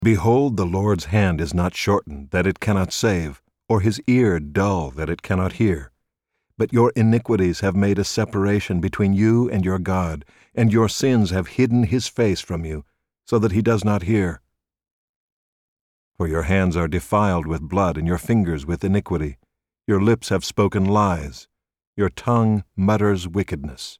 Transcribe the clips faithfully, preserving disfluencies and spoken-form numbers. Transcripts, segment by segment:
Behold, the Lord's hand is not shortened, that it cannot save, or his ear dull, that it cannot hear. But your iniquities have made a separation between you and your God, and your sins have hidden his face from you, so that he does not hear. For your hands are defiled with blood, and your fingers with iniquity. Your lips have spoken lies. Your tongue mutters wickedness.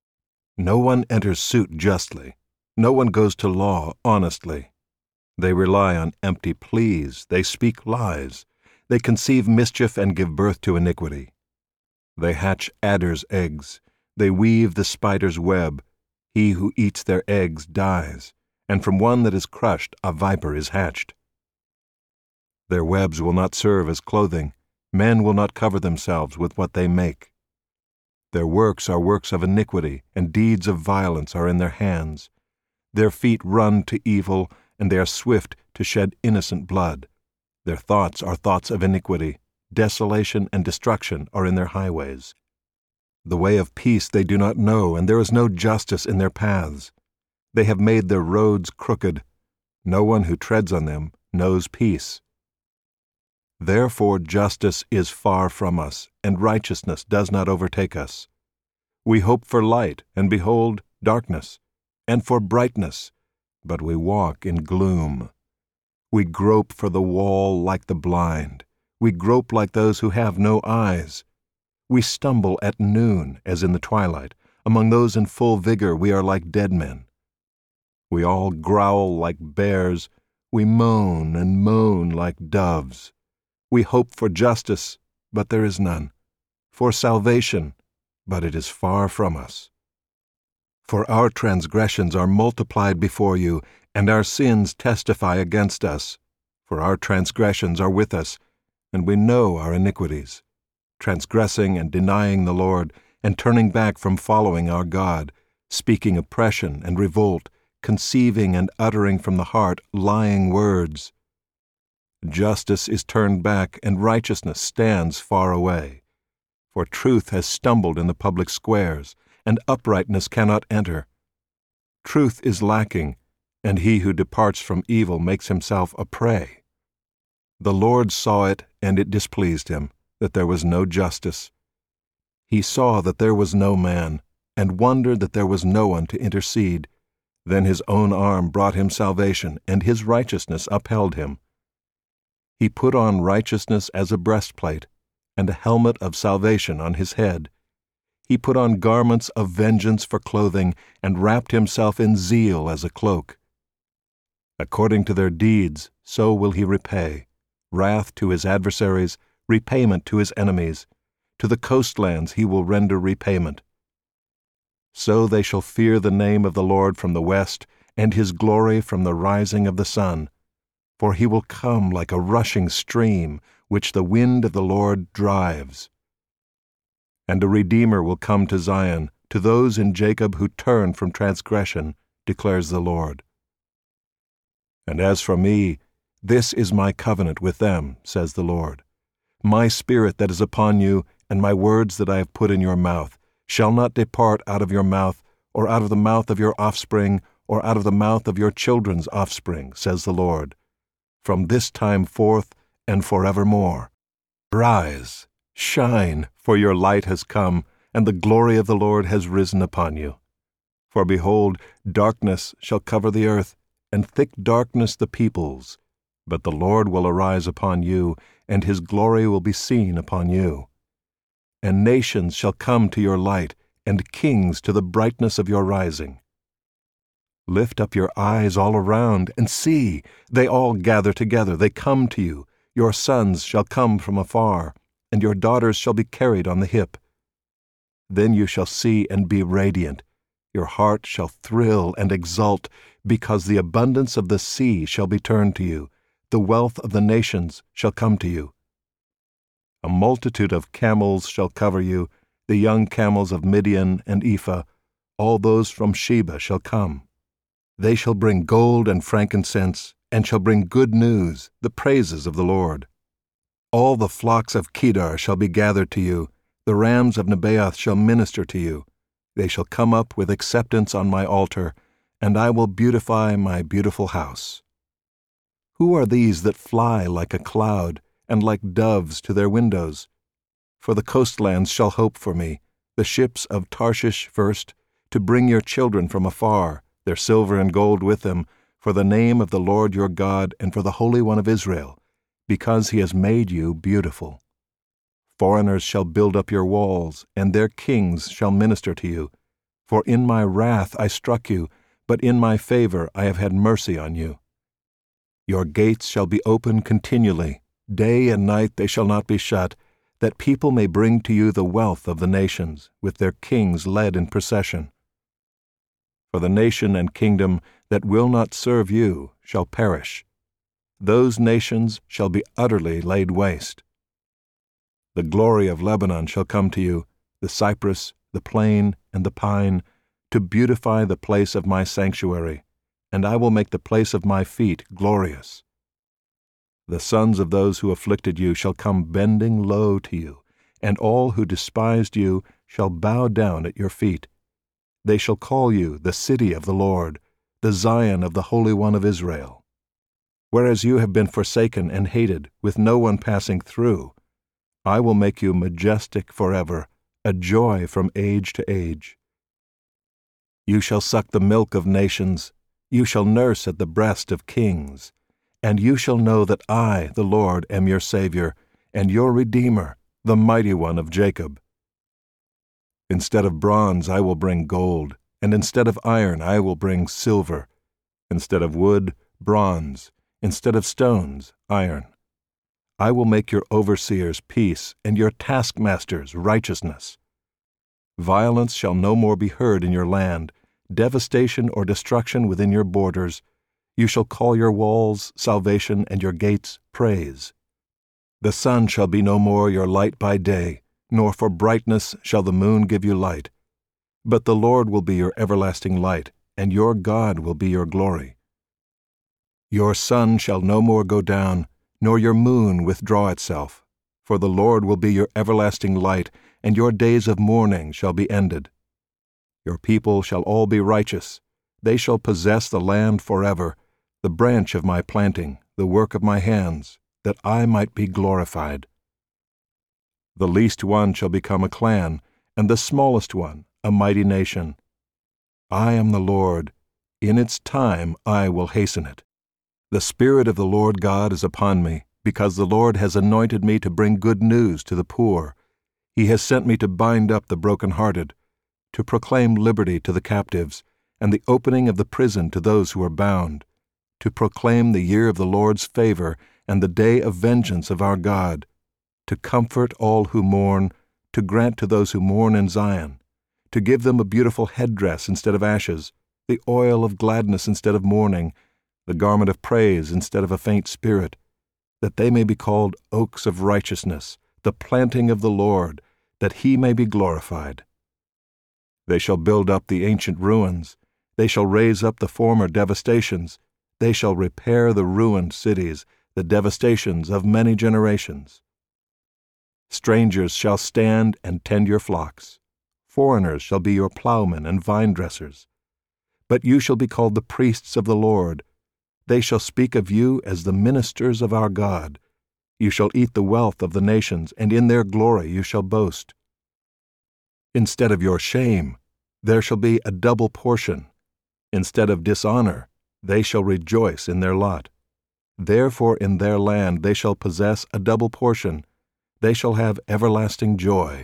No one enters suit justly. No one goes to law honestly. They rely on empty pleas. They speak lies. They conceive mischief and give birth to iniquity. They hatch adders' eggs. They weave the spider's web. He who eats their eggs dies, and from one that is crushed a viper is hatched. Their webs will not serve as clothing. Men will not cover themselves with what they make. Their works are works of iniquity, and deeds of violence are in their hands. Their feet run to evil, and they are swift to shed innocent blood. Their thoughts are thoughts of iniquity. Desolation and destruction are in their highways. The way of peace they do not know, and there is no justice in their paths. They have made their roads crooked. No one who treads on them knows peace. Therefore justice is far from us, and righteousness does not overtake us. We hope for light, and behold, darkness, and for brightness, but we walk in gloom. We grope for the wall like the blind. We grope like those who have no eyes. We stumble at noon, as in the twilight. Among those in full vigor we are like dead men. We all growl like bears. We moan and moan like doves. We hope for justice, but there is none, for salvation, but it is far from us. For our transgressions are multiplied before you, and our sins testify against us. For our transgressions are with us, and we know our iniquities, transgressing and denying the Lord, and turning back from following our God, speaking oppression and revolt, conceiving and uttering from the heart lying words. Justice is turned back, and righteousness stands far away. For truth has stumbled in the public squares, and uprightness cannot enter. Truth is lacking, and he who departs from evil makes himself a prey. The Lord saw it, and it displeased him, that there was no justice. He saw that there was no man, and wondered that there was no one to intercede. Then his own arm brought him salvation, and his righteousness upheld him. He put on righteousness as a breastplate, and a helmet of salvation on his head. He put on garments of vengeance for clothing, and wrapped himself in zeal as a cloak. According to their deeds, so will he repay, wrath to his adversaries, repayment to his enemies. To the coastlands he will render repayment. So they shall fear the name of the Lord from the west, and his glory from the rising of the sun. For he will come like a rushing stream, which the wind of the Lord drives. And a Redeemer will come to Zion, to those in Jacob who turn from transgression, declares the Lord. And as for me, this is my covenant with them, says the Lord. My spirit that is upon you, and my words that I have put in your mouth, shall not depart out of your mouth, or out of the mouth of your offspring, or out of the mouth of your children's offspring, says the Lord, from this time forth and forevermore. Rise, shine, for your light has come, and the glory of the Lord has risen upon you. For behold, darkness shall cover the earth, and thick darkness the peoples. But the Lord will arise upon you, and his glory will be seen upon you. And nations shall come to your light, and kings to the brightness of your rising. Lift up your eyes all around, and see, they all gather together, they come to you. Your sons shall come from afar, and your daughters shall be carried on the hip. Then you shall see and be radiant. Your heart shall thrill and exult, because the abundance of the sea shall be turned to you. The wealth of the nations shall come to you. A multitude of camels shall cover you, the young camels of Midian and Ephah. All those from Sheba shall come. They shall bring gold and frankincense, and shall bring good news, the praises of the Lord. All the flocks of Kedar shall be gathered to you. The rams of Nebaioth shall minister to you. They shall come up with acceptance on my altar, and I will beautify my beautiful house. Who are these that fly like a cloud, and like doves to their windows? For the coastlands shall hope for me, the ships of Tarshish first, to bring your children from afar, their silver and gold with them, for the name of the Lord your God and for the Holy One of Israel, because he has made you beautiful. Foreigners shall build up your walls, and their kings shall minister to you. For in my wrath I struck you, but in my favor I have had mercy on you. Your gates shall be open continually, day and night they shall not be shut, that people may bring to you the wealth of the nations, with their kings led in procession. For the nation and kingdom that will not serve you shall perish. Those nations shall be utterly laid waste. The glory of Lebanon shall come to you, the cypress, the plane, and the pine, to beautify the place of my sanctuary, and I will make the place of my feet glorious. The sons of those who afflicted you shall come bending low to you, and all who despised you shall bow down at your feet. They shall call you the city of the Lord, the Zion of the Holy One of Israel. Whereas you have been forsaken and hated, with no one passing through, I will make you majestic forever, a joy from age to age. You shall suck the milk of nations, you shall nurse at the breast of kings, and you shall know that I, the Lord, am your Savior, and your Redeemer, the Mighty One of Jacob. Instead of bronze I will bring gold, and instead of iron I will bring silver, instead of wood, bronze, instead of stones, iron. I will make your overseers peace, and your taskmasters righteousness. Violence shall no more be heard in your land, devastation or destruction within your borders. You shall call your walls salvation and your gates praise. The sun shall be no more your light by day, nor for brightness shall the moon give you light. But the Lord will be your everlasting light, and your God will be your glory. Your sun shall no more go down, nor your moon withdraw itself, for the Lord will be your everlasting light, and your days of mourning shall be ended. Your people shall all be righteous. They shall possess the land forever, the branch of my planting, the work of my hands, that I might be glorified. The least one shall become a clan, and the smallest one a mighty nation. I am the Lord. In its time I will hasten it. The Spirit of the Lord God is upon me, because the Lord has anointed me to bring good news to the poor. He has sent me to bind up the brokenhearted, to proclaim liberty to the captives, and the opening of the prison to those who are bound, to proclaim the year of the Lord's favor and the day of vengeance of our God, to comfort all who mourn, to grant to those who mourn in Zion, to give them a beautiful headdress instead of ashes, the oil of gladness instead of mourning, the garment of praise instead of a faint spirit, that they may be called oaks of righteousness, the planting of the Lord, that he may be glorified. They shall build up the ancient ruins. They shall raise up the former devastations. They shall repair the ruined cities, the devastations of many generations. Strangers shall stand and tend your flocks. Foreigners shall be your plowmen and vine-dressers. But you shall be called the priests of the Lord. They shall speak of you as the ministers of our God. You shall eat the wealth of the nations, and in their glory you shall boast. Instead of your shame, there shall be a double portion. Instead of dishonor, they shall rejoice in their lot. Therefore in their land they shall possess a double portion. They shall have everlasting joy.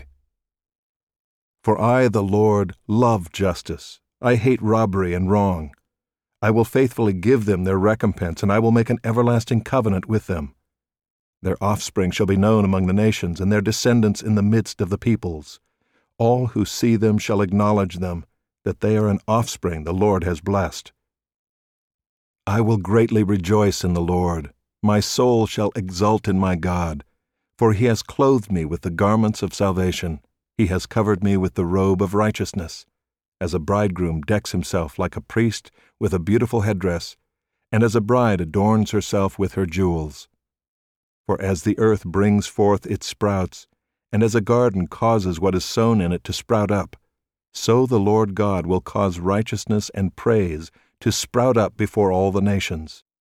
For I, the Lord, love justice. I hate robbery and wrong. I will faithfully give them their recompense, and I will make an everlasting covenant with them. Their offspring shall be known among the nations, and their descendants in the midst of the peoples. All who see them shall acknowledge them, that they are an offspring the Lord has blessed. I will greatly rejoice in the Lord. My soul shall exult in my God, for he has clothed me with the garments of salvation. He has covered me with the robe of righteousness, as a bridegroom decks himself like a priest with a beautiful headdress, and as a bride adorns herself with her jewels. For as the earth brings forth its sprouts, and as a garden causes what is sown in it to sprout up, so the Lord God will cause righteousness and praise to sprout up before all the nations.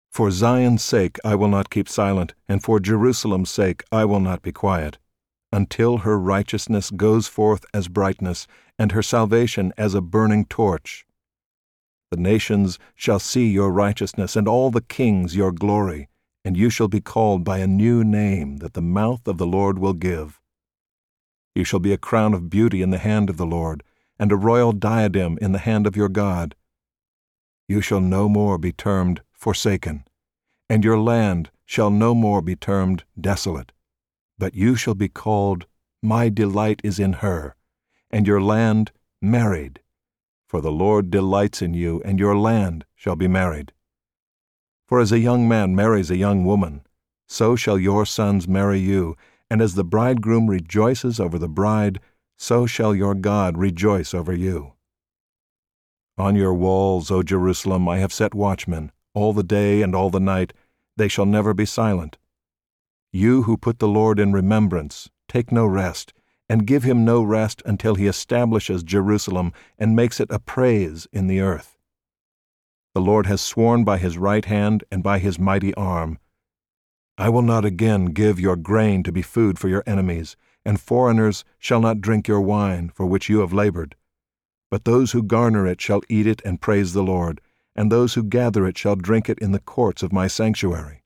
For Zion's sake I will not keep silent, and for Jerusalem's sake I will not be quiet, until her righteousness goes forth as brightness, and her salvation as a burning torch. The nations shall see your righteousness, and all the kings your glory, and you shall be called by a new name that the mouth of the Lord will give. You shall be a crown of beauty in the hand of the Lord, and a royal diadem in the hand of your God. You shall no more be termed forsaken, and your land shall no more be termed desolate, but you shall be called, My delight is in her, and your land married. For the Lord delights in you, and your land shall be married. For as a young man marries a young woman, so shall your sons marry you, and as the bridegroom rejoices over the bride, so shall your God rejoice over you. On your walls, O Jerusalem, I have set watchmen, all the day and all the night. They shall never be silent. You who put the Lord in remembrance, take no rest, and give him no rest until he establishes Jerusalem and makes it a praise in the earth. The Lord has sworn by his right hand and by his mighty arm, I will not again give your grain to be food for your enemies, and foreigners shall not drink your wine for which you have labored. But those who garner it shall eat it and praise the Lord, and those who gather it shall drink it in the courts of my sanctuary.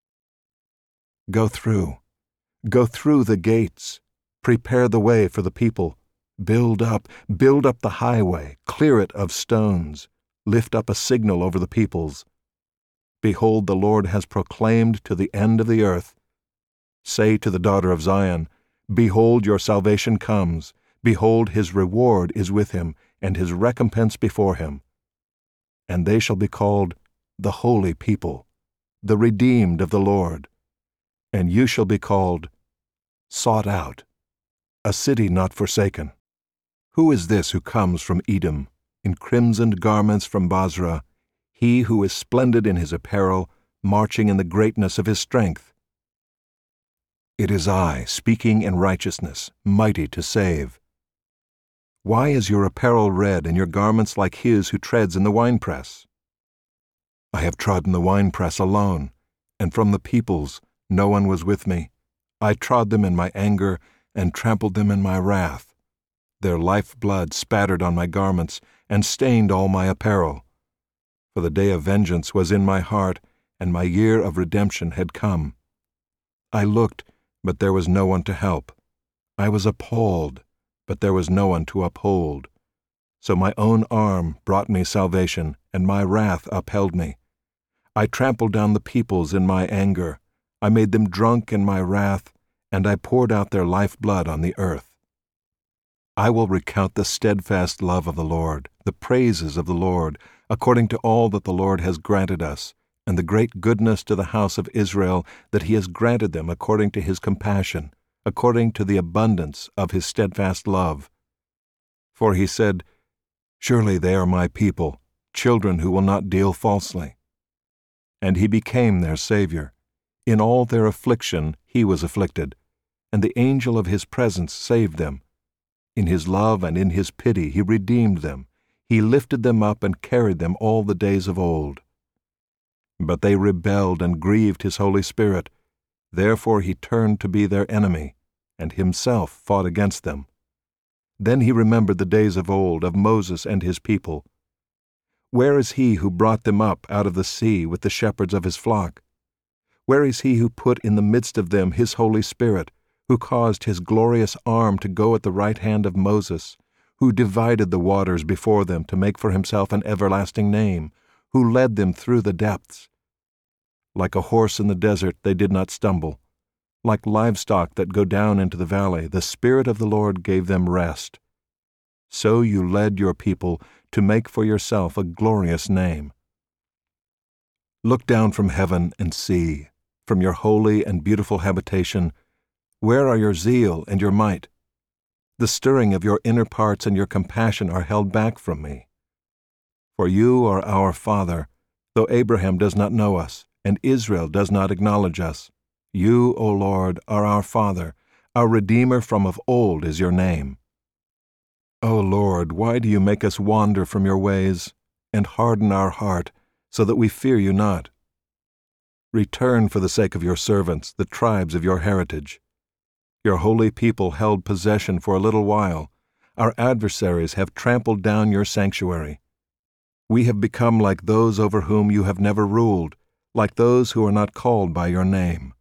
Go through, go through the gates. Prepare the way for the people. Build up, build up the highway, clear it of stones. Lift up a signal over the peoples. Behold, the Lord has proclaimed to the end of the earth. Say to the daughter of Zion, Behold, your salvation comes. Behold, his reward is with him, and his recompense before him. And they shall be called the holy people, the redeemed of the Lord. And you shall be called sought out, a city not forsaken. Who is this who comes from Edom, in crimsoned garments from Basra, he who is splendid in his apparel, marching in the greatness of his strength? It is I, speaking in righteousness, mighty to save. Why is your apparel red, and your garments like his who treads in the winepress? I have trodden the winepress alone, and from the peoples no one was with me. I trod them in my anger, and trampled them in my wrath. Their life-blood spattered on my garments, and stained all my apparel. For the day of vengeance was in my heart, and my year of redemption had come. I looked, but there was no one to help. I was appalled, but there was no one to uphold. So my own arm brought me salvation, and my wrath upheld me. I trampled down the peoples in my anger. I made them drunk in my wrath, and I poured out their life-blood on the earth. I will recount the steadfast love of the Lord, the praises of the Lord, according to all that the Lord has granted us, and the great goodness to the house of Israel, that he has granted them according to his compassion, according to the abundance of his steadfast love. For he said, Surely they are my people, children who will not deal falsely. And he became their Savior. In all their affliction he was afflicted, and the angel of his presence saved them. In his love and in his pity he redeemed them. He lifted them up and carried them all the days of old. But they rebelled and grieved his Holy Spirit. Therefore he turned to be their enemy, and himself fought against them. Then he remembered the days of old, of Moses and his people. Where is he who brought them up out of the sea with the shepherds of his flock? Where is he who put in the midst of them his Holy Spirit, who caused his glorious arm to go at the right hand of Moses, who divided the waters before them to make for himself an everlasting name, who led them through the depths? Like a horse in the desert they did not stumble. Like livestock that go down into the valley, the Spirit of the Lord gave them rest. So you led your people to make for yourself a glorious name. Look down from heaven and see, from your holy and beautiful habitation, where are your zeal and your might? The stirring of your inner parts and your compassion are held back from me. For you are our Father, though Abraham does not know us, and Israel does not acknowledge us. You, O Lord, are our Father, our Redeemer from of old is your name. O Lord, why do you make us wander from your ways, and harden our heart, so that we fear you not? Return for the sake of your servants, the tribes of your heritage. Your holy people held possession for a little while. Our adversaries have trampled down your sanctuary. We have become like those over whom you have never ruled, like those who are not called by your name.